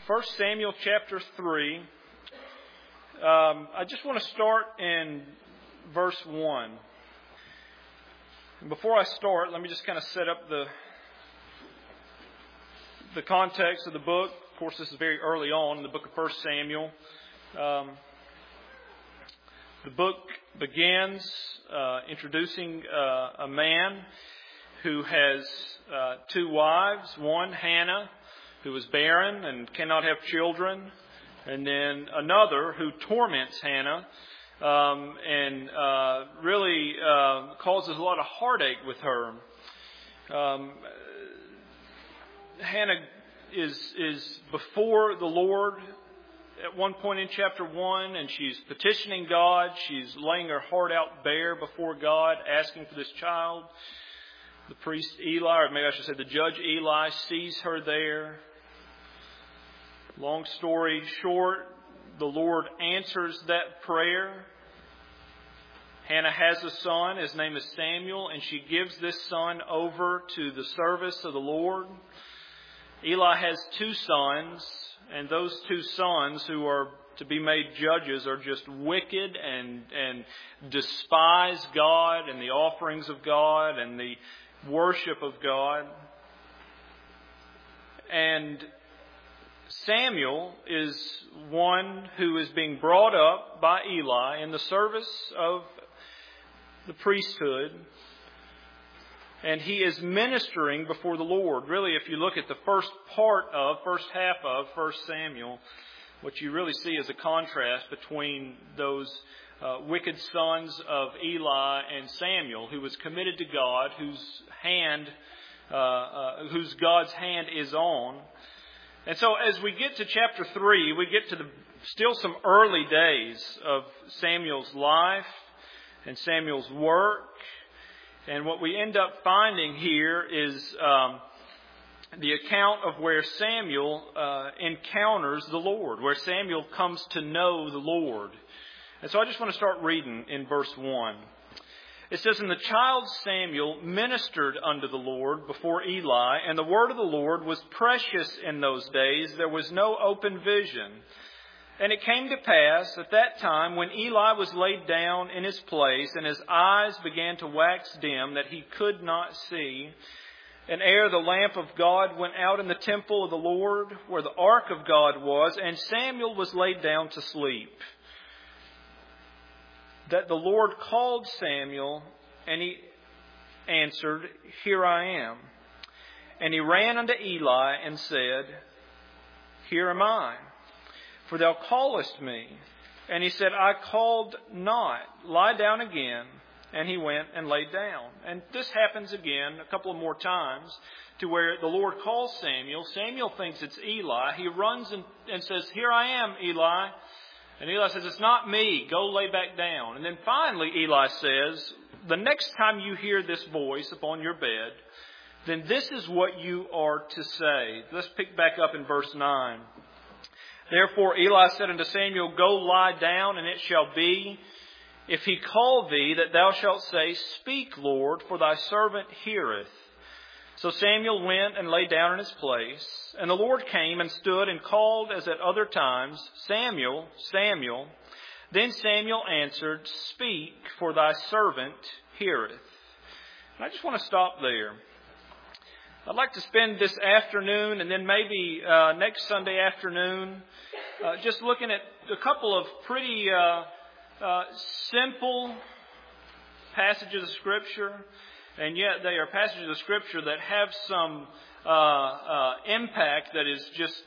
1 Samuel chapter 3. I just want to start in verse 1. And before I start, let me just kind of set up the context of the book. Of course, this is very early on in the book of 1 Samuel. The book begins introducing a man who has two wives. One, Hannah, who is barren and cannot have children. And then another who torments Hannah and really causes a lot of heartache with her. Hannah is before the Lord at one point in chapter 1, and she's petitioning God. She's laying her heart out bare before God, asking for this child. The priest Eli, or maybe I should say the judge Eli, sees her there. Long story short, the Lord answers that prayer. Hannah has a son. His name is Samuel, and she gives this son over to the service of the Lord. Eli has two sons, and those two sons who are to be made judges are just wicked and despise God and the offerings of God and the worship of God. And Samuel is one who is being brought up by Eli in the service of the priesthood. And he is ministering before the Lord. Really, if you look at the first half of 1 Samuel, what you really see is a contrast between those wicked sons of Eli and Samuel, who was committed to God, whose God's hand is on. And so as we get to chapter 3, we get to still some early days of Samuel's life and Samuel's work. And what we end up finding here is the account of where Samuel encounters the Lord, where Samuel comes to know the Lord. And so I just want to start reading in verse 1. It says, "And the child Samuel ministered unto the Lord before Eli, and the word of the Lord was precious in those days. There was no open vision. And it came to pass at that time when Eli was laid down in his place, and his eyes began to wax dim, that he could not see. And ere the lamp of God went out in the temple of the Lord, where the ark of God was, and Samuel was laid down to sleep, that the Lord called Samuel, and he answered, Here I am. And he ran unto Eli and said, Here am I. For thou callest me. And he said, I called not. Lie down again. And he went and laid down. And this happens again a couple of more times, to where the Lord calls Samuel. Samuel thinks it's Eli. He runs and says, Here I am, Eli. And Eli says, It's not me. Go lay back down. And then finally Eli says, The next time you hear this voice upon your bed, then this is what you are to say. Let's pick back up in verse 9. Therefore Eli said unto Samuel, Go lie down, and it shall be, if he call thee, that thou shalt say, Speak, Lord, for thy servant heareth. So Samuel went and lay down in his place. And the Lord came and stood and called as at other times, Samuel, Samuel. Then Samuel answered, Speak, for thy servant heareth. And I just want to stop there. I'd like to spend this afternoon and then maybe next Sunday afternoon just looking at a couple of pretty simple passages of Scripture, and yet they are passages of Scripture that have some impact that is just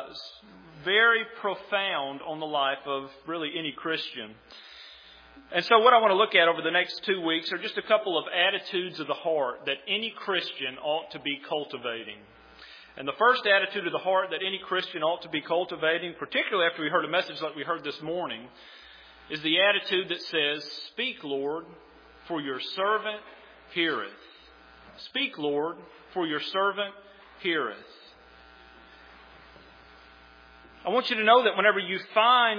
very profound on the life of really any Christian. And so what I want to look at over the next 2 weeks are just a couple of attitudes of the heart that any Christian ought to be cultivating. And the first attitude of the heart that any Christian ought to be cultivating, particularly after we heard a message like we heard this morning, is the attitude that says, Speak, Lord, for your servant heareth. Speak, Lord, for your servant heareth. I want you to know that whenever you find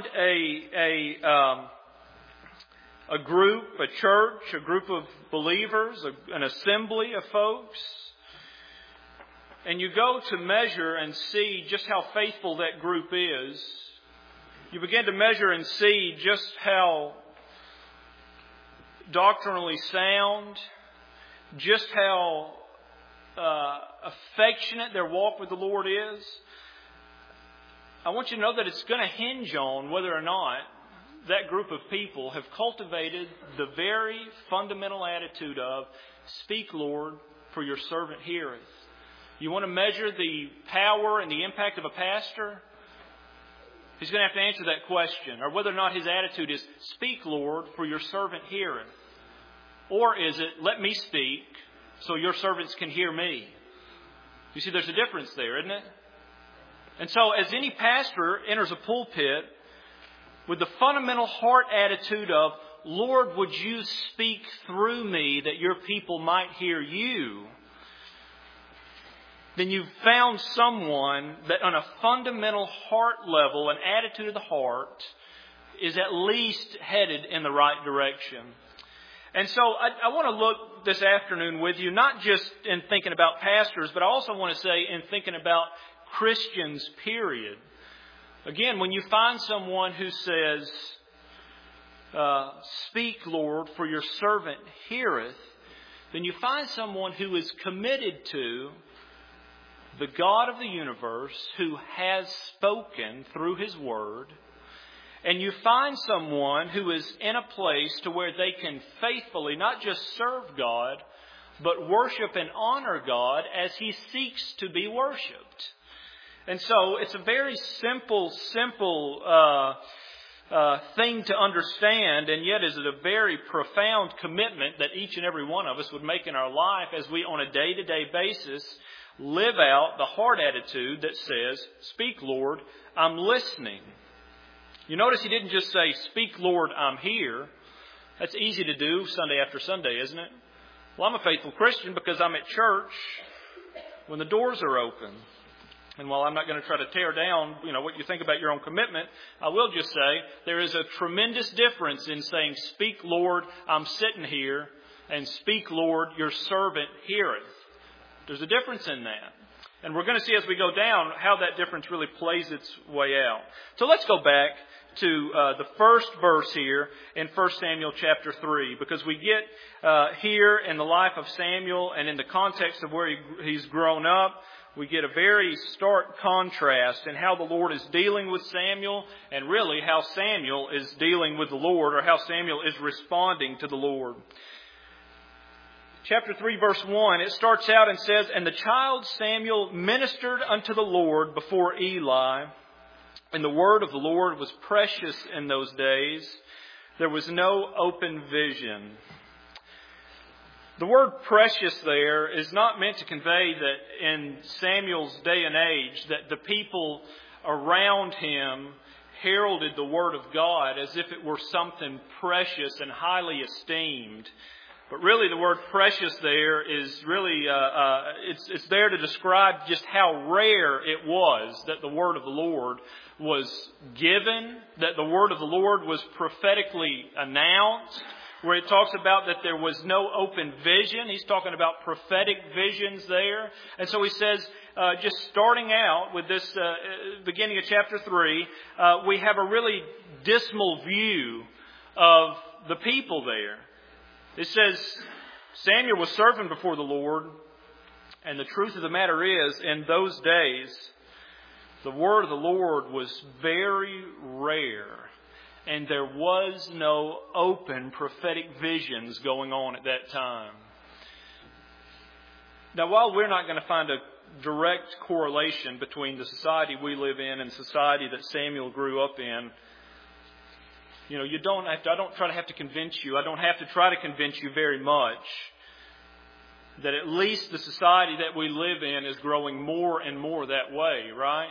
a group, a church, a group of believers, an assembly of folks and you go to measure and see just how faithful that group is, you begin to measure and see just how doctrinally sound, just how affectionate their walk with the Lord is. I want you to know that it's going to hinge on whether or not that group of people have cultivated the very fundamental attitude of, "Speak, Lord, for your servant heareth." You want to measure the power and the impact of a pastor? He's going to have to answer that question. Or whether or not his attitude is, "Speak, Lord, for your servant heareth." Or is it, "Let me speak so your servants can hear me." You see, there's a difference there, isn't it? And so as any pastor enters a pulpit with the fundamental heart attitude of, "Lord, would you speak through me that your people might hear you?" then you've found someone that on a fundamental heart level, an attitude of the heart, is at least headed in the right direction. And so I want to look this afternoon with you, not just in thinking about pastors, but I also want to say in thinking about Christians, period. Again, when you find someone who says, "Speak, Lord, for your servant heareth," then you find someone who is committed to the God of the universe who has spoken through His Word. And you find someone who is in a place to where they can faithfully not just serve God, but worship and honor God as He seeks to be worshipped. And so it's a very simple thing to understand, and yet is it a very profound commitment that each and every one of us would make in our life as we on a day-to-day basis live out the heart attitude that says, "Speak, Lord, I'm listening." You notice he didn't just say, "Speak, Lord, I'm here." That's easy to do Sunday after Sunday, isn't it? Well, I'm a faithful Christian because I'm at church when the doors are open. And while I'm not going to try to tear down, what you think about your own commitment, I will just say there is a tremendous difference in saying, "Speak, Lord, I'm sitting here," and "Speak, Lord, your servant heareth." There's a difference in that. And we're going to see as we go down how that difference really plays its way out. So let's go back to the first verse here in 1 Samuel chapter 3, because we get here in the life of Samuel and in the context of where he's grown up, we get a very stark contrast in how the Lord is dealing with Samuel and really how Samuel is dealing with the Lord, or how Samuel is responding to the Lord. Chapter 3, verse 1, it starts out and says, "And the child Samuel ministered unto the Lord before Eli, and the word of the Lord was precious in those days. There was no open vision." The word "precious" there is not meant to convey that in Samuel's day and age that the people around him heralded the Word of God as if it were something precious and highly esteemed. But really the word "precious" there is really, it's there to describe just how rare it was that the Word of the Lord was given, that the Word of the Lord was prophetically announced, where it talks about that there was no open vision. He's talking about prophetic visions there. And so he says, just starting out with this beginning of chapter 3, we have a really dismal view of the people there. It says, Samuel was serving before the Lord, and the truth of the matter is, in those days, the word of the Lord was very rare, and there was no open prophetic visions going on at that time. Now, while we're not going to find a direct correlation between the society we live in and the society that Samuel grew up in, you don't have to, I don't have to convince you. I don't have to try to convince you very much that at least the society that we live in is growing more and more that way, right?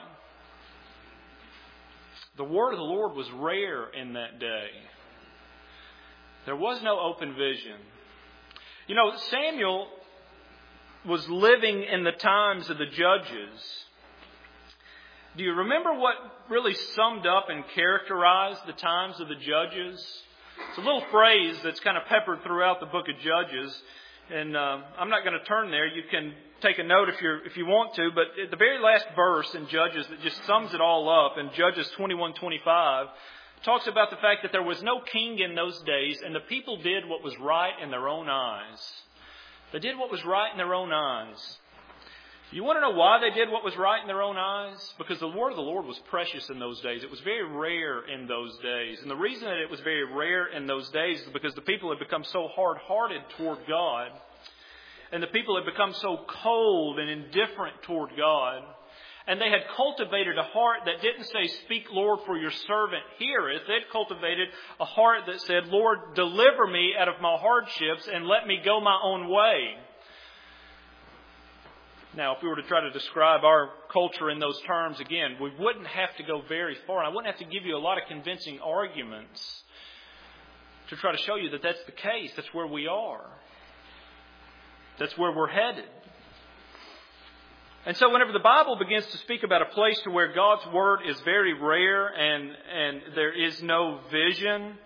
The word of the Lord was rare in that day. There was no open vision. Samuel was living in the times of the judges. Do you remember what really summed up and characterized the times of the Judges? It's a little phrase that's kind of peppered throughout the book of Judges. And I'm not going to turn there. You can take a note if you want to, but at the very last verse in Judges that just sums it all up, in Judges 21:25, talks about the fact that there was no king in those days, and the people did what was right in their own eyes. They did what was right in their own eyes. You want to know why they did what was right in their own eyes? Because the word of the Lord was precious in those days. It was very rare in those days. And the reason that it was very rare in those days is because the people had become so hard-hearted toward God. And the people had become so cold and indifferent toward God. And they had cultivated a heart that didn't say, "Speak, Lord, for your servant heareth." They had cultivated a heart that said, "Lord, deliver me out of my hardships and let me go my own way." Now, if we were to try to describe our culture in those terms, again, we wouldn't have to go very far. And I wouldn't have to give you a lot of convincing arguments to try to show you that that's the case. That's where we are. That's where we're headed. And so whenever the Bible begins to speak about a place to where God's Word is very rare and there is no vision,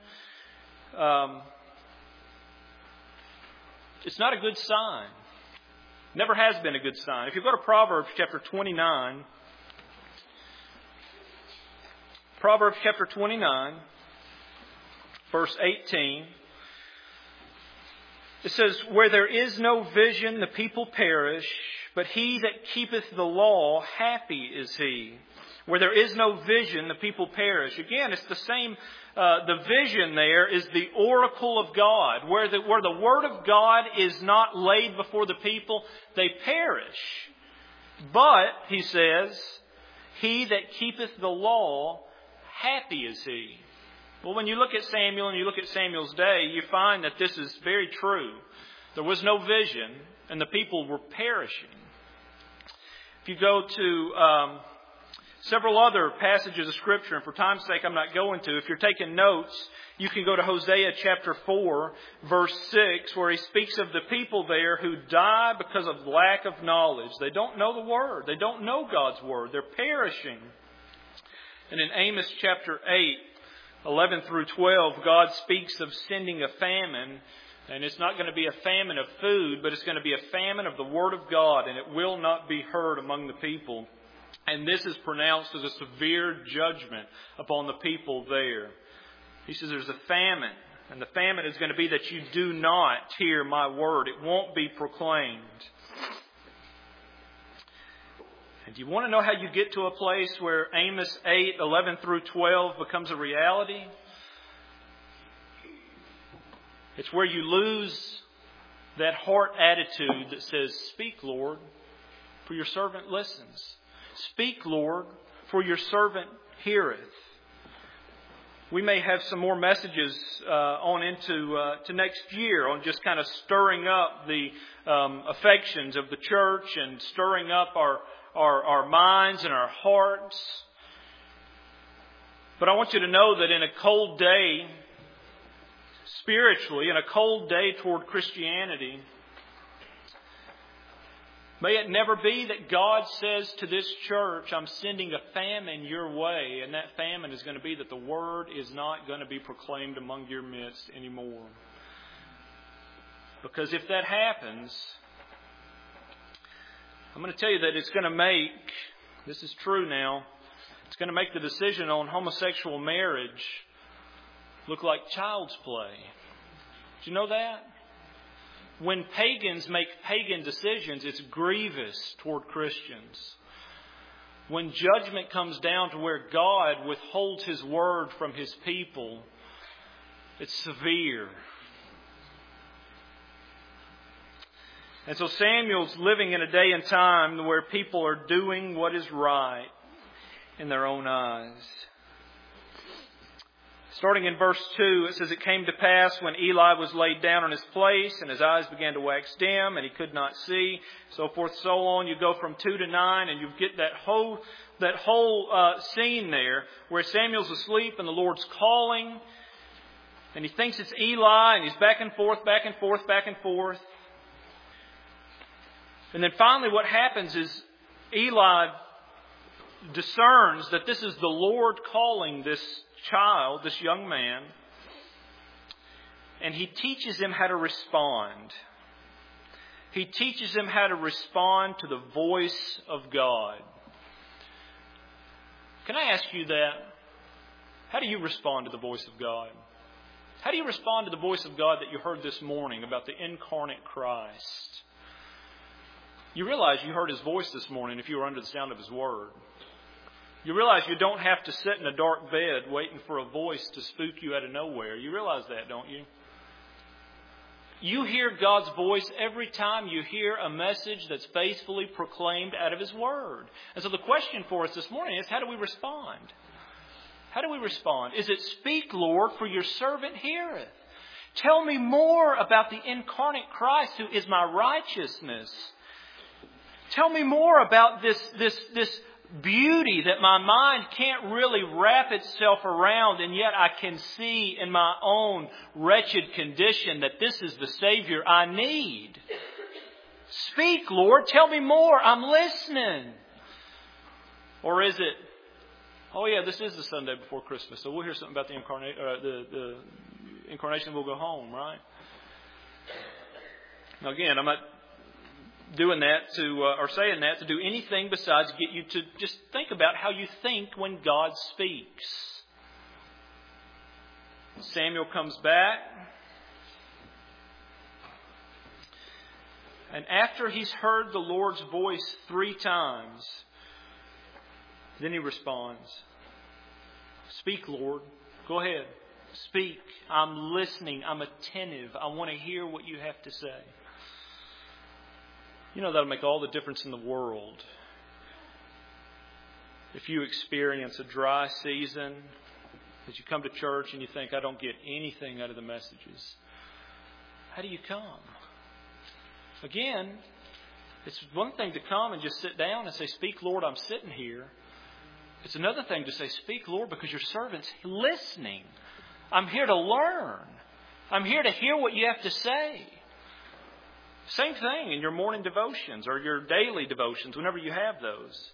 it's not a good sign. Never has been a good sign. If you go to Proverbs chapter 29, Proverbs chapter 29, verse 18, it says, "Where there is no vision, the people perish, but he that keepeth the law, happy is he." Where there is no vision, the people perish. Again, it's the same. The vision there is the oracle of God. Where the Word of God is not laid before the people, they perish. But, he says, he that keepeth the law, happy is he. Well, when you look at Samuel and you look at Samuel's day, you find that this is very true. There was no vision, and the people were perishing. If you go to several other passages of Scripture, and for time's sake I'm not going to. If you're taking notes, you can go to Hosea chapter 4, verse 6, where he speaks of the people there who die because of lack of knowledge. They don't know the Word. They don't know God's Word. They're perishing. And in Amos chapter 8, 11 through 12, God speaks of sending a famine. And it's not going to be a famine of food, but it's going to be a famine of the Word of God, and it will not be heard among the people. And this is pronounced as a severe judgment upon the people there. He says there's a famine. And the famine is going to be that you do not hear my word. It won't be proclaimed. And do you want to know how you get to a place where Amos 8, 11 through 12 becomes a reality? It's where you lose that heart attitude that says, "Speak, Lord, for your servant listens. Speak, Lord, for your servant heareth." We may have some more messages on into to next year on just kind of stirring up the affections of the church and stirring up our minds and our hearts. But I want you to know that in a cold day, spiritually, in a cold day toward Christianity, may it never be that God says to this church, "I'm sending a famine your way," and that famine is going to be that the Word is not going to be proclaimed among your midst anymore. Because if that happens, I'm going to tell you that it's going to make, this is true now, it's going to make the decision on homosexual marriage look like child's play. Do you know that? When pagans make pagan decisions, it's grievous toward Christians. When judgment comes down to where God withholds His word from His people, it's severe. And so Samuel's living in a day and time where people are doing what is right in their own eyes. Starting in verse 2, it says, "It came to pass when Eli was laid down in his place, and his eyes began to wax dim, and he could not see," so forth, so on. You go from 2 to 9, and you get that whole scene there where Samuel's asleep and the Lord's calling, and he thinks it's Eli, and he's back and forth, back and forth, back and forth. And then finally what happens is Eli discerns that this is the Lord calling this child, this young man, and he teaches him how to respond. He teaches him how to respond to the voice of God. Can I ask you that? How do you respond to the voice of God? How do you respond to the voice of God that you heard this morning about the incarnate Christ? You realize you heard His voice this morning if you were under the sound of His Word. You realize you don't have to sit in a dark bed waiting for a voice to spook you out of nowhere. You realize that, don't you? You hear God's voice every time you hear a message that's faithfully proclaimed out of His Word. And so the question for us this morning is, how do we respond? How do we respond? Is it, "Speak, Lord, for your servant heareth. Tell me more about the incarnate Christ who is my righteousness. Tell me more about this beauty that my mind can't really wrap itself around, and yet I can see in my own wretched condition that this is the Savior I need. Speak, Lord, tell me more, I'm listening." Or is it, "Oh yeah, this is the Sunday before Christmas, so we'll hear something about the incarnation, we'll go home," right? Now again, I'm not doing that or saying that to do anything besides get you to just think about how you think when God speaks. Samuel comes back, and after he's heard the Lord's voice 3 times, then he responds, "Speak, Lord. Go ahead. Speak. I'm listening. I'm attentive. I want to hear what you have to say." You know, that'll make all the difference in the world. If you experience a dry season, as you come to church and you think, "I don't get anything out of the messages," how do you come? Again, it's one thing to come and just sit down and say, "Speak, Lord, I'm sitting here." It's another thing to say, "Speak, Lord, because your servant's listening. I'm here to learn. I'm here to hear what you have to say." Same thing in your morning devotions or your daily devotions, whenever you have those.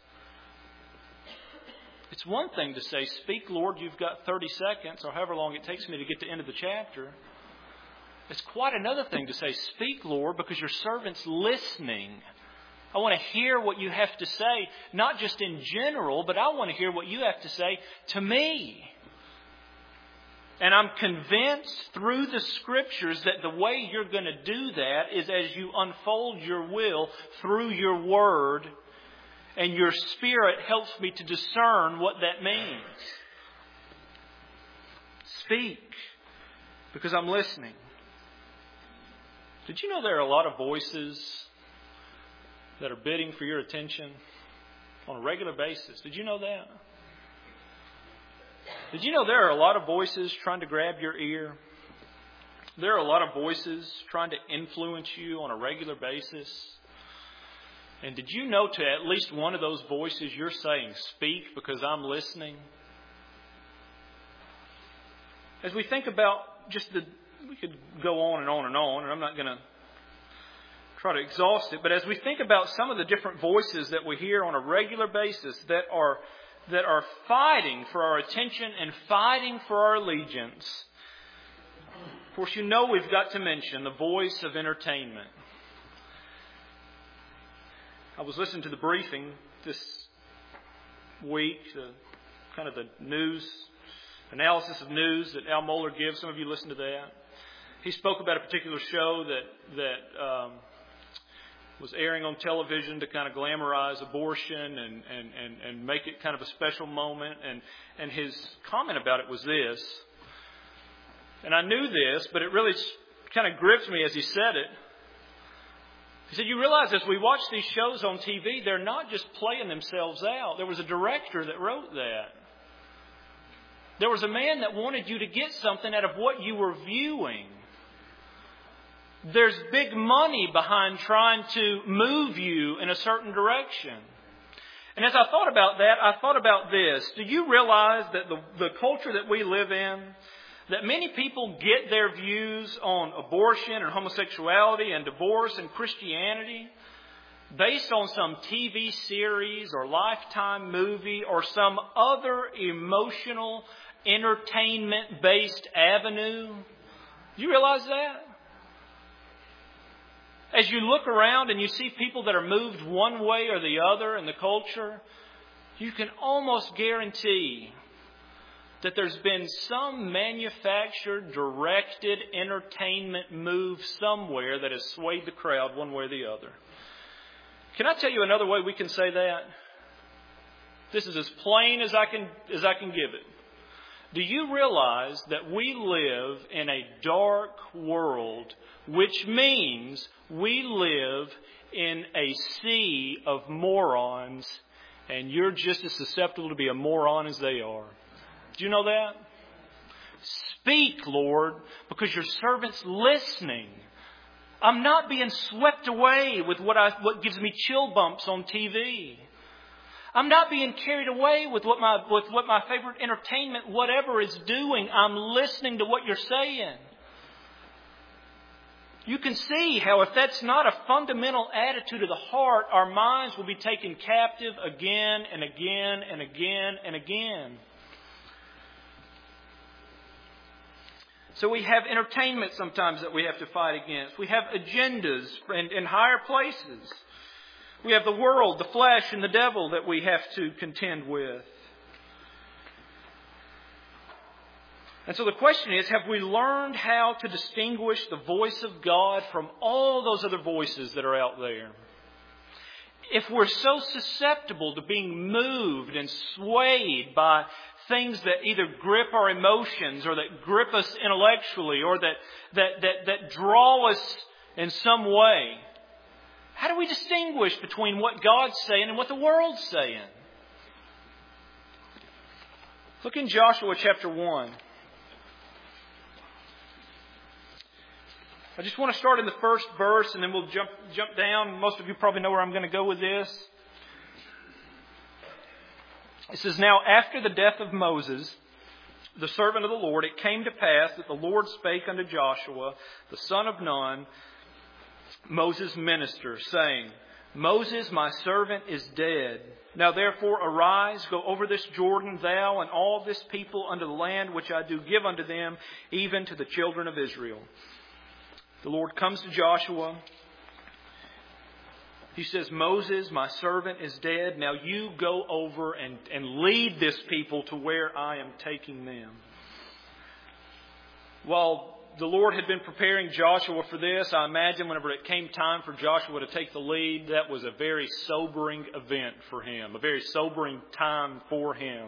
It's one thing to say, "Speak, Lord, you've got 30 seconds," or however long it takes me to get to the end of the chapter. It's quite another thing to say, "Speak, Lord, because your servant's listening. I want to hear what you have to say, not just in general, but I want to hear what you have to say to me." And I'm convinced through the Scriptures that the way you're going to do that is as you unfold your will through your Word, and your Spirit helps me to discern what that means. Speak, because I'm listening. Did you know there are a lot of voices that are bidding for your attention on a regular basis? Did you know that? Did you know there are a lot of voices trying to grab your ear? There are a lot of voices trying to influence you on a regular basis. And did you know to at least one of those voices you're saying, "Speak because I'm listening"? As we think about we could go on and on and on, and I'm not going to try to exhaust it, but as we think about some of the different voices that we hear on a regular basis that are fighting for our attention and fighting for our allegiance, of course, you know we've got to mention the voice of entertainment. I was listening to the briefing this week, kind of the news, analysis of news that Al Mohler gives. Some of you listen to that. He spoke about a particular show that was airing on television to kind of glamorize abortion and make it kind of a special moment. And his comment about it was this, and I knew this, but it really kind of gripped me as he said it. He said, "You realize as we watch these shows on TV, they're not just playing themselves out. There was a director that wrote that. There was a man that wanted you to get something out of what you were viewing. There's big money behind trying to move you in a certain direction." And as I thought about that, I thought about this. Do you realize that the culture that we live in, that many people get their views on abortion and homosexuality and divorce and Christianity based on some TV series or Lifetime movie or some other emotional entertainment-based avenue? Do you realize that? As you look around and you see people that are moved one way or the other in the culture, you can almost guarantee that there's been some manufactured, directed entertainment move somewhere that has swayed the crowd one way or the other. Can I tell you another way we can say that? This is as plain as I can give it. Do you realize that we live in a dark world, which means we live in a sea of morons, and you're just as susceptible to be a moron as they are? Do you know that? Speak, Lord, because your servant's listening. I'm not being swept away with what gives me chill bumps on TV. I'm not being carried away with what my favorite entertainment, whatever, is doing. I'm listening to what you're saying. You can see how if that's not a fundamental attitude of the heart, our minds will be taken captive again and again and again and again. So we have entertainment sometimes that we have to fight against. We have agendas in higher places. We have the world, the flesh, and the devil that we have to contend with. And so the question is, have we learned how to distinguish the voice of God from all those other voices that are out there? If we're so susceptible to being moved and swayed by things that either grip our emotions or that grip us intellectually or that draw us in some way, how do we distinguish between what God's saying and what the world's saying? Look in Joshua chapter 1. I just want to start in the first verse and then we'll jump down. Most of you probably know where I'm going to go with this. It says, "Now after the death of Moses, the servant of the Lord, it came to pass that the Lord spake unto Joshua, the son of Nun, Moses' minister, saying, Moses, my servant, is dead. Now therefore arise, go over this Jordan, thou and all this people, unto the land which I do give unto them, even to the children of Israel." The Lord comes to Joshua. He says, "Moses, my servant, is dead. Now you go over and lead this people to where I am taking them." While the Lord had been preparing Joshua for this, I imagine whenever it came time for Joshua to take the lead, that was a very sobering event for him, a very sobering time for him.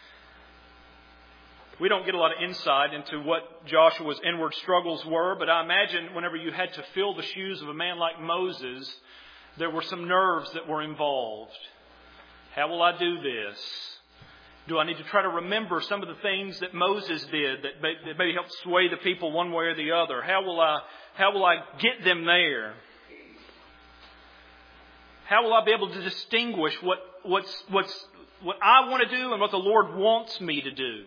We don't get a lot of insight into what Joshua's inward struggles were, but I imagine whenever you had to fill the shoes of a man like Moses, there were some nerves that were involved. How will I do this? Do I need to try to remember some of the things that Moses did that maybe helped sway the people one way or the other? How will I get them there? How will I be able to distinguish what I want to do and what the Lord wants me to do?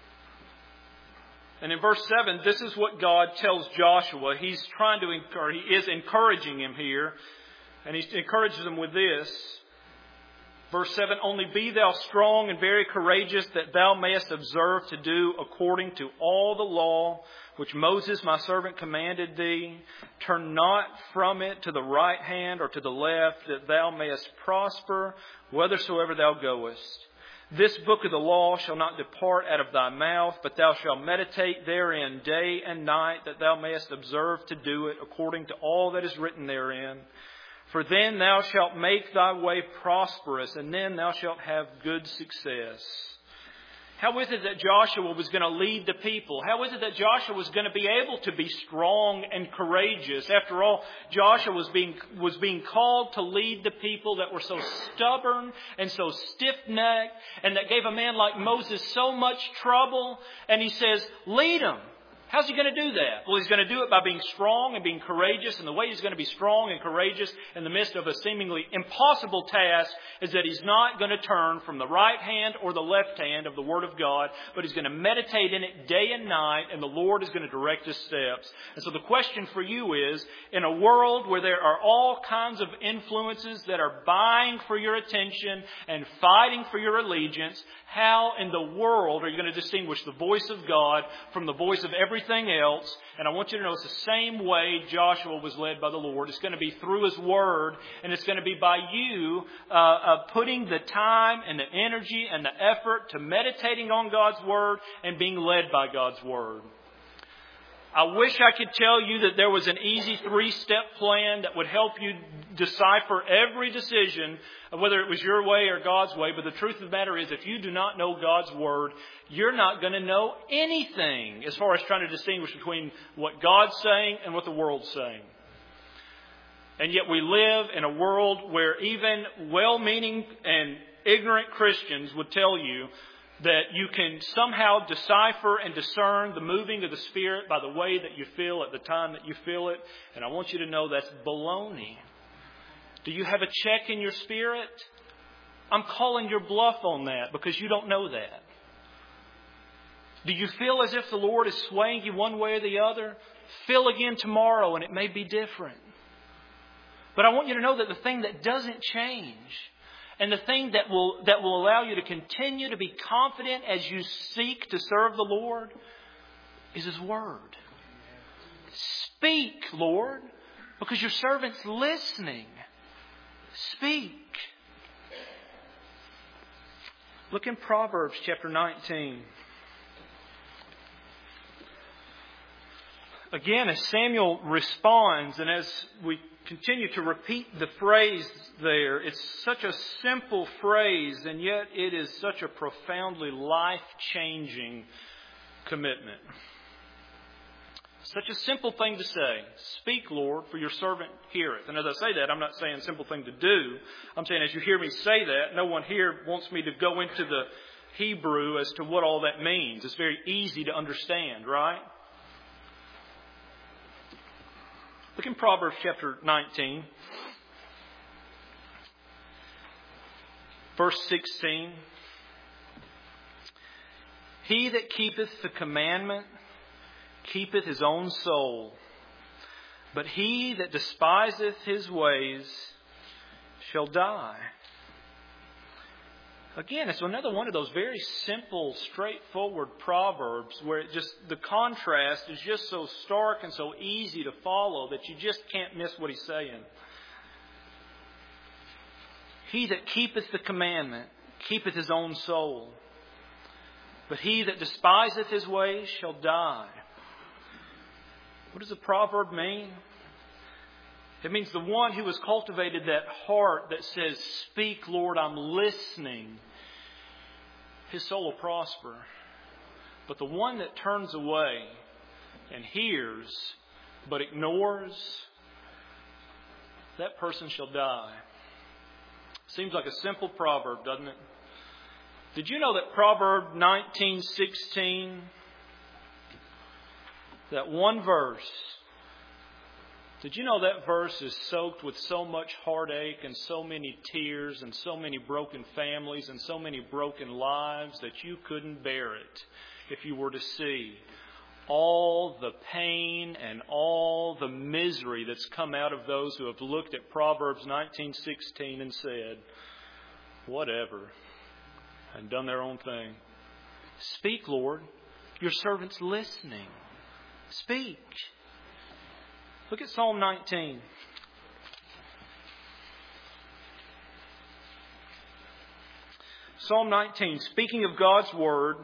And in verse 7, this is what God tells Joshua. He is encouraging him here. And he encourages him with this. Verse 7, "Only be thou strong and very courageous, that thou mayest observe to do according to all the law which Moses my servant commanded thee. Turn not from it to the right hand or to the left, that thou mayest prosper whithersoever thou goest. This book of the law shall not depart out of thy mouth, but thou shalt meditate therein day and night, that thou mayest observe to do it according to all that is written therein. For then thou shalt make thy way prosperous, and then thou shalt have good success." How is it that Joshua was going to lead the people? How is it that Joshua was going to be able to be strong and courageous? After all, Joshua was being called to lead the people that were so stubborn and so stiff-necked, and that gave a man like Moses so much trouble. And he says, lead them. How's he going to do that? Well, he's going to do it by being strong and being courageous. And the way he's going to be strong and courageous in the midst of a seemingly impossible task is that he's not going to turn from the right hand or the left hand of the Word of God, but he's going to meditate in it day and night, and the Lord is going to direct his steps. And so the question for you is, in a world where there are all kinds of influences that are vying for your attention and fighting for your allegiance, how in the world are you going to distinguish the voice of God from the voice of every everything else. And I want you to know it's the same way Joshua was led by the Lord. It's going to be through His Word, and it's going to be by you putting the time and the energy and the effort to meditating on God's Word and being led by God's Word. I wish I could tell you that there was an easy 3-step plan that would help you decipher every decision, whether it was your way or God's way. But the truth of the matter is, if you do not know God's Word, you're not going to know anything as far as trying to distinguish between what God's saying and what the world's saying. And yet we live in a world where even well-meaning and ignorant Christians would tell you that you can somehow decipher and discern the moving of the Spirit by the way that you feel at the time that you feel it. And I want you to know that's baloney. Do you have a check in your spirit? I'm calling your bluff on that because you don't know that. Do you feel as if the Lord is swaying you one way or the other? Feel again tomorrow and it may be different. But I want you to know that the thing that doesn't change, and the thing that will allow you to continue to be confident as you seek to serve the Lord is His Word. Speak, Lord, because your servant's listening. Speak. Look in Proverbs chapter 19. Again, as Samuel responds, and as we continue to repeat the phrase there, it's such a simple phrase, and yet it is such a profoundly life-changing commitment. Such a simple thing to say. Speak, Lord, for your servant heareth. And as I say that, I'm not saying a simple thing to do. I'm saying as you hear me say that, no one here wants me to go into the Hebrew as to what all that means. It's very easy to understand, right? Look in Proverbs chapter 19, verse 16. He that keepeth the commandment keepeth his own soul, but he that despiseth his ways shall die. Again, it's another one of those very simple, straightforward proverbs where the contrast is just so stark and so easy to follow that you just can't miss what he's saying. He that keepeth the commandment keepeth his own soul, but he that despiseth his ways shall die. What does the proverb mean? It means the one who has cultivated that heart that says, "Speak, Lord, I'm listening," his soul will prosper. But the one that turns away and hears but ignores, that person shall die. Seems like a simple proverb, doesn't it? Did you know that Proverb 19:16, that one verse, did you know that verse is soaked with so much heartache and so many tears and so many broken families and so many broken lives that you couldn't bear it if you were to see all the pain and all the misery that's come out of those who have looked at Proverbs 19:16 and said, "Whatever," and done their own thing. Speak, Lord. Your servant's listening. Speak. Look at Psalm 19. Psalm 19, speaking of God's Word,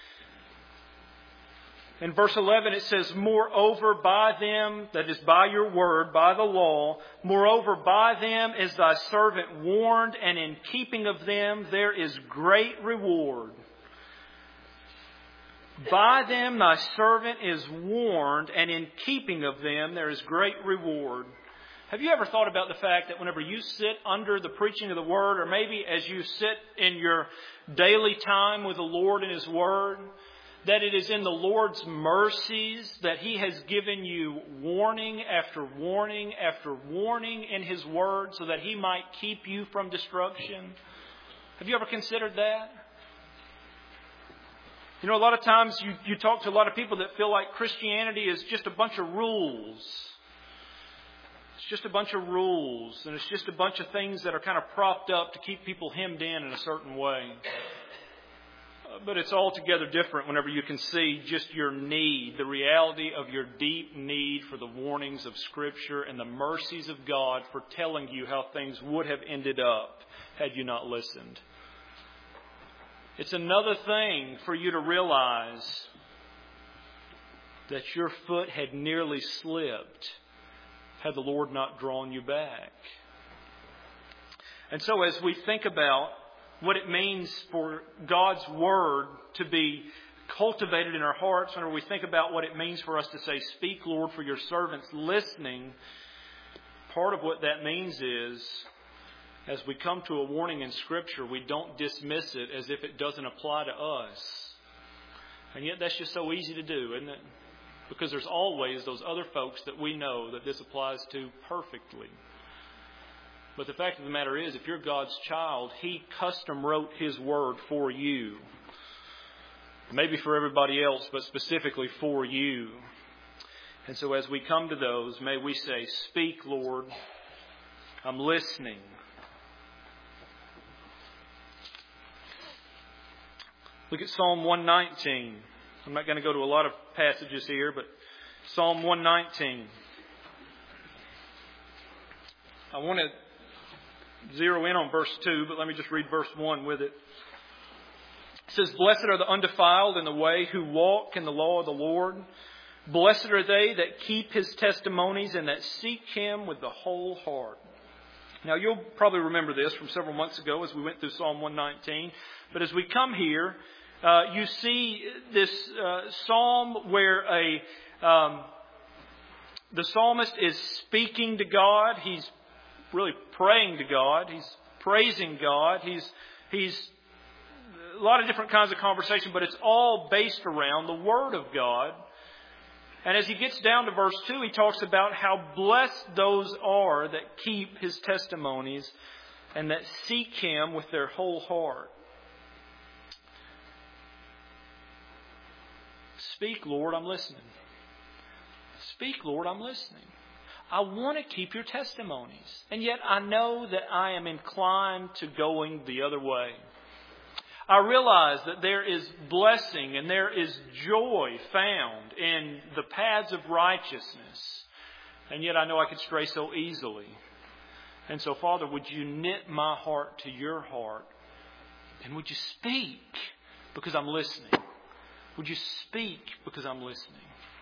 in verse 11 it says, "Moreover by them," that is by your Word, by the law, "moreover by them is thy servant warned, and in keeping of them there is great reward." By them thy servant is warned, and in keeping of them there is great reward. Have you ever thought about the fact that whenever you sit under the preaching of the Word, or maybe as you sit in your daily time with the Lord and His Word, that it is in the Lord's mercies that He has given you warning after warning after warning in His Word so that He might keep you from destruction? Have you ever considered that? You know, a lot of times you talk to a lot of people that feel like Christianity is just a bunch of rules. It's just a bunch of rules, and it's just a bunch of things that are kind of propped up to keep people hemmed in a certain way. But it's altogether different whenever you can see just your need, the reality of your deep need for the warnings of Scripture and the mercies of God for telling you how things would have ended up had you not listened. It's another thing for you to realize that your foot had nearly slipped had the Lord not drawn you back. And so as we think about what it means for God's Word to be cultivated in our hearts, whenever we think about what it means for us to say, "Speak, Lord, for your servants listening," part of what that means is, as we come to a warning in Scripture, we don't dismiss it as if it doesn't apply to us. And yet that's just so easy to do, isn't it? Because there's always those other folks that we know that this applies to perfectly. But the fact of the matter is, if you're God's child, He custom wrote His Word for you. Maybe for everybody else, but specifically for you. And so as we come to those, may we say, "Speak, Lord, I'm listening." Look at Psalm 119. I'm not going to go to a lot of passages here, but Psalm 119. I want to zero in on verse 2, but let me just read verse 1 with it. It says, "Blessed are the undefiled in the way who walk in the law of the Lord. Blessed are they that keep His testimonies and that seek Him with the whole heart." Now, you'll probably remember this from several months ago as we went through Psalm 119. But as we come here, you see this psalm where the psalmist is speaking to God. He's really praying to God. He's praising God. He's a lot of different kinds of conversation, but it's all based around the Word of God. And as he gets down to verse 2, he talks about how blessed those are that keep His testimonies and that seek Him with their whole heart. Speak, Lord, I'm listening. Speak, Lord, I'm listening. I want to keep your testimonies. And yet I know that I am inclined to going the other way. I realize that there is blessing and there is joy found in the paths of righteousness. And yet I know I could stray so easily. And so, Father, would you knit my heart to your heart? And would you speak because I'm listening? Would you speak because I'm listening?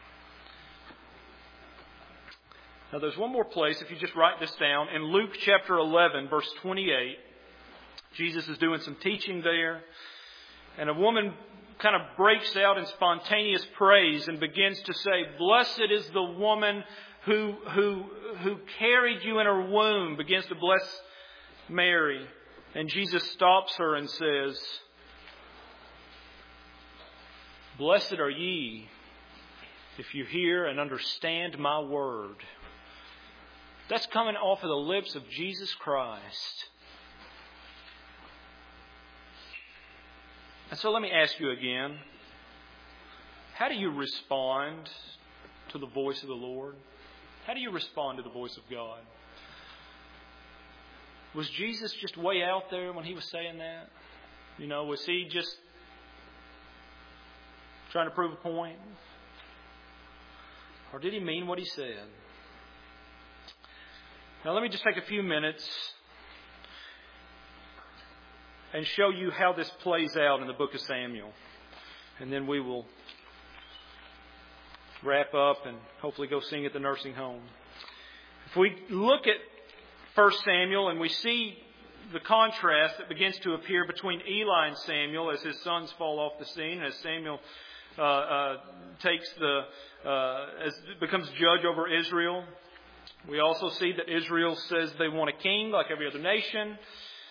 Now, there's one more place, if you just write this down. In Luke chapter 11, verse 28, Jesus is doing some teaching there. And a woman kind of breaks out in spontaneous praise and begins to say, "Blessed is the woman who carried you in her womb," begins to bless Mary. And Jesus stops her and says, "Blessed are ye if you hear and understand my word." That's coming off of the lips of Jesus Christ. And so let me ask you again, how do you respond to the voice of the Lord? How do you respond to the voice of God? Was Jesus just way out there when He was saying that? Was He just trying to prove a point? Or did He mean what He said? Now let me just take a few minutes and show you how this plays out in the book of Samuel. And then we will wrap up and hopefully go sing at the nursing home. If we look at 1 Samuel and we see the contrast that begins to appear between Eli and Samuel as his sons fall off the scene, as Samuel becomes judge over Israel. We also see that Israel says they want a king like every other nation.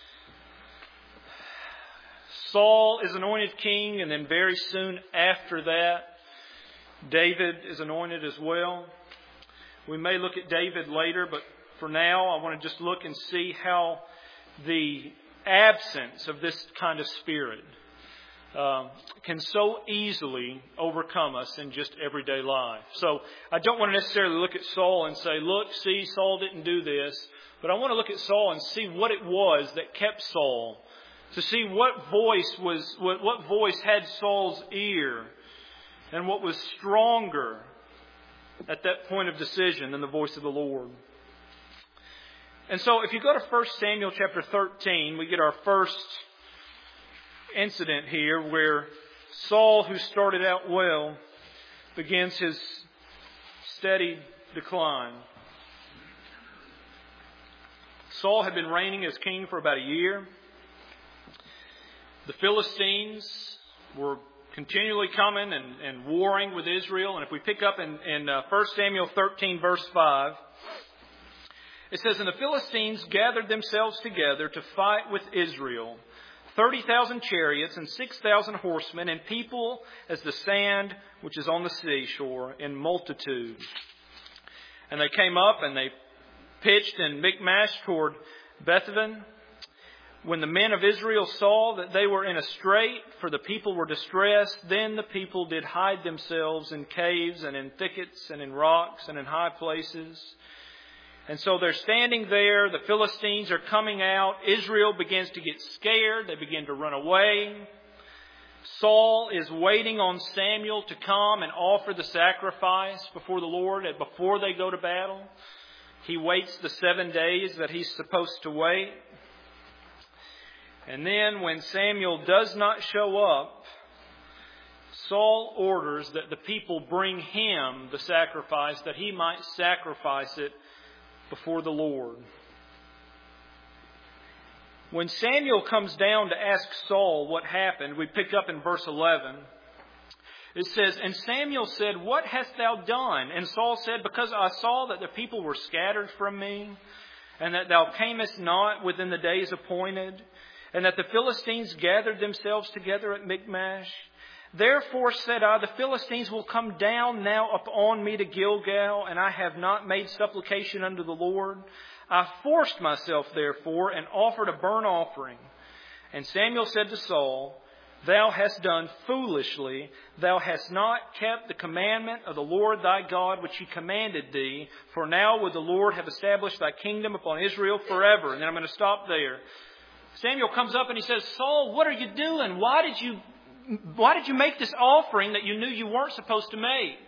Saul is anointed king, and then very soon after that, David is anointed as well. We may look at David later, but for now, I want to just look and see how the absence of this kind of spirit can so easily overcome us in just everyday life. So I don't want to necessarily look at Saul and say, "Look, see, Saul didn't do this." But I want to look at Saul and see what it was that kept Saul to see what voice had Saul's ear and what was stronger at that point of decision than the voice of the Lord. And so if you go to 1 Samuel chapter 13, we get our first incident here where Saul, who started out well, begins his steady decline. Saul had been reigning as king for about a year. The Philistines were continually coming and warring with Israel. And if we pick up in 1 Samuel 13 verse 5, it says, "And the Philistines gathered themselves together to fight with Israel, 30,000 chariots and 6,000 horsemen, and people as the sand which is on the seashore in multitude. And they came up and they pitched in Michmash toward Bethaven. When the men of Israel saw that they were in a strait, for the people were distressed, then the people did hide themselves in caves and in thickets and in rocks and in high places. And so they're standing there. The Philistines are coming out. Israel begins to get scared. They begin to run away. Saul is waiting on Samuel to come and offer the sacrifice before the Lord before they go to battle. He waits the 7 days that he's supposed to wait. And then when Samuel does not show up, Saul orders that the people bring him the sacrifice, that he might sacrifice it before the Lord. When Samuel comes down to ask Saul what happened, we pick up in verse 11. It says, "And Samuel said, What hast thou done? And Saul said, Because I saw that the people were scattered from me, and that thou camest not within the days appointed, and that the Philistines gathered themselves together at Michmash. Therefore said I, the Philistines will come down now upon me to Gilgal, and I have not made supplication unto the Lord. I forced myself, therefore, and offered a burnt offering. And Samuel said to Saul, Thou hast done foolishly. Thou hast not kept the commandment of the Lord thy God, which he commanded thee. For now would the Lord have established thy kingdom upon Israel forever." And then I'm going to stop there. Samuel comes up and he says, "Saul, what are you doing? Why did you make this offering that you knew you weren't supposed to make?"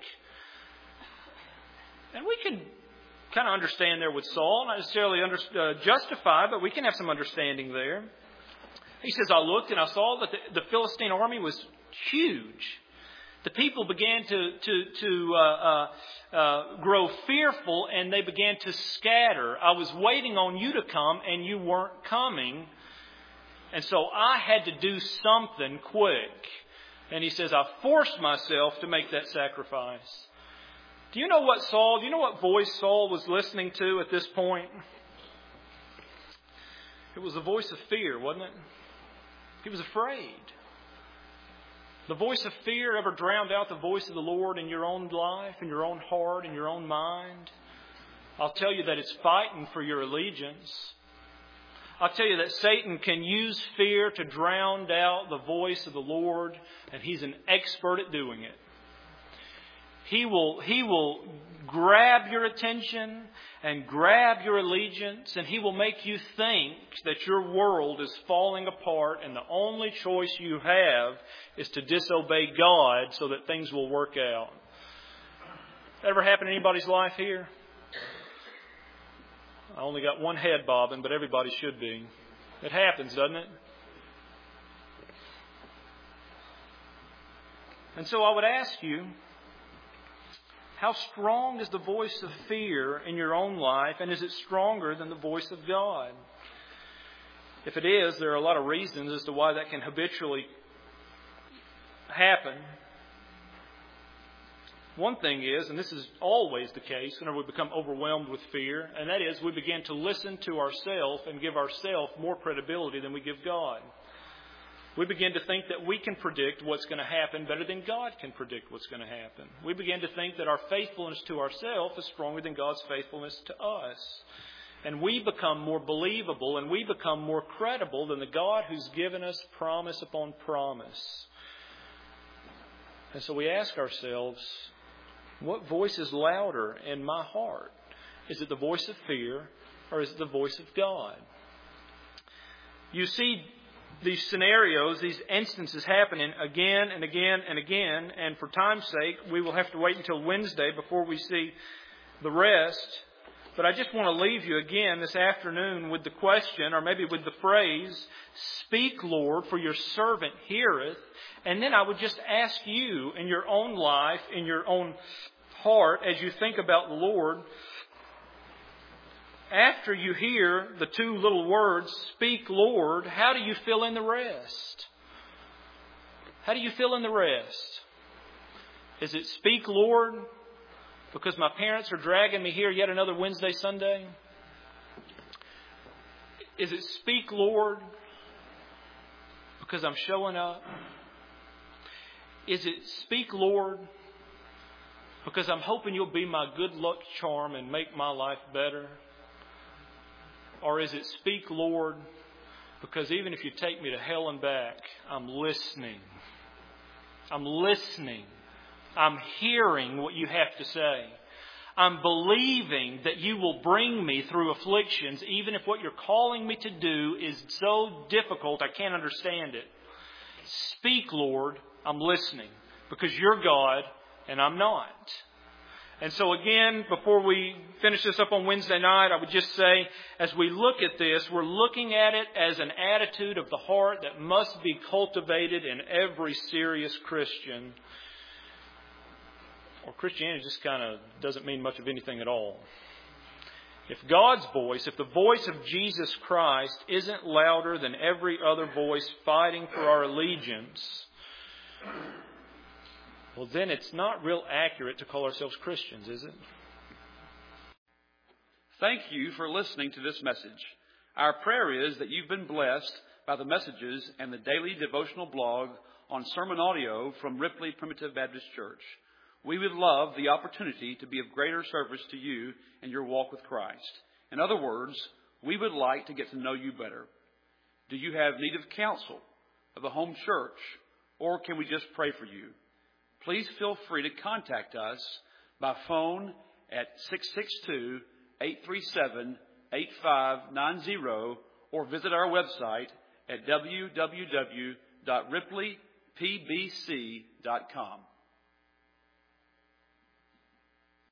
And we can kind of understand there with Saul, not necessarily justify, but we can have some understanding there. He says, "I looked and I saw that the Philistine army was huge. The people began to grow fearful, and they began to scatter. I was waiting on you to come, and you weren't coming. And so I had to do something quick." And he says, "I forced myself to make that sacrifice." Do you know what voice Saul was listening to at this point? It was the voice of fear, wasn't it? He was afraid. The voice of fear ever drowned out the voice of the Lord in your own life, in your own heart, in your own mind? I'll tell you that it's fighting for your allegiance. I'll tell you that Satan can use fear to drown out the voice of the Lord, and he's an expert at doing it. He will grab your attention and grab your allegiance, and he will make you think that your world is falling apart, and the only choice you have is to disobey God so that things will work out. Ever happen in anybody's life here? I only got one head bobbing, but everybody should be. It happens, doesn't it? And so I would ask you, how strong is the voice of fear in your own life, and is it stronger than the voice of God? If it is, there are a lot of reasons as to why that can habitually happen. One thing is, and this is always the case whenever we become overwhelmed with fear, and that is we begin to listen to ourselves and give ourselves more credibility than we give God. We begin to think that we can predict what's going to happen better than God can predict what's going to happen. We begin to think that our faithfulness to ourselves is stronger than God's faithfulness to us. And we become more believable and we become more credible than the God who's given us promise upon promise. And so we ask ourselves, what voice is louder in my heart? Is it the voice of fear or is it the voice of God? You see, these scenarios, these instances happening again and again and again. And for time's sake, we will have to wait until Wednesday before we see the rest. But I just want to leave you again this afternoon with the question, or maybe with the phrase, "Speak, Lord, for your servant heareth." And then I would just ask you in your own life, in your own heart, as you think about the Lord, after you hear the two little words, "Speak, Lord," how do you fill in the rest? How do you fill in the rest? Is it "Speak, Lord," because my parents are dragging me here yet another Wednesday, Sunday? Is it "Speak, Lord," because I'm showing up? Is it "Speak, Lord," because I'm hoping you'll be my good luck charm and make my life better? Or is it "Speak, Lord," because even if you take me to hell and back, I'm listening. I'm listening. I'm hearing what you have to say. I'm believing that you will bring me through afflictions, even if what you're calling me to do is so difficult I can't understand it. Speak, Lord. I'm listening, because you're God and I'm not. And so again, before we finish this up on Wednesday night, I would just say, as we look at this, we're looking at it as an attitude of the heart that must be cultivated in every serious Christian. Or Christianity just kind of doesn't mean much of anything at all. If God's voice, if the voice of Jesus Christ isn't louder than every other voice fighting for our allegiance, well, then it's not real accurate to call ourselves Christians, is it? Thank you for listening to this message. Our prayer is that you've been blessed by the messages and the daily devotional blog on sermon audio from Ripley Primitive Baptist Church. We would love the opportunity to be of greater service to you in your walk with Christ. In other words, we would like to get to know you better. Do you have need of counsel, of a home church, or can we just pray for you? Please feel free to contact us by phone at 662-837-8590 or visit our website at www.ripleypbc.com.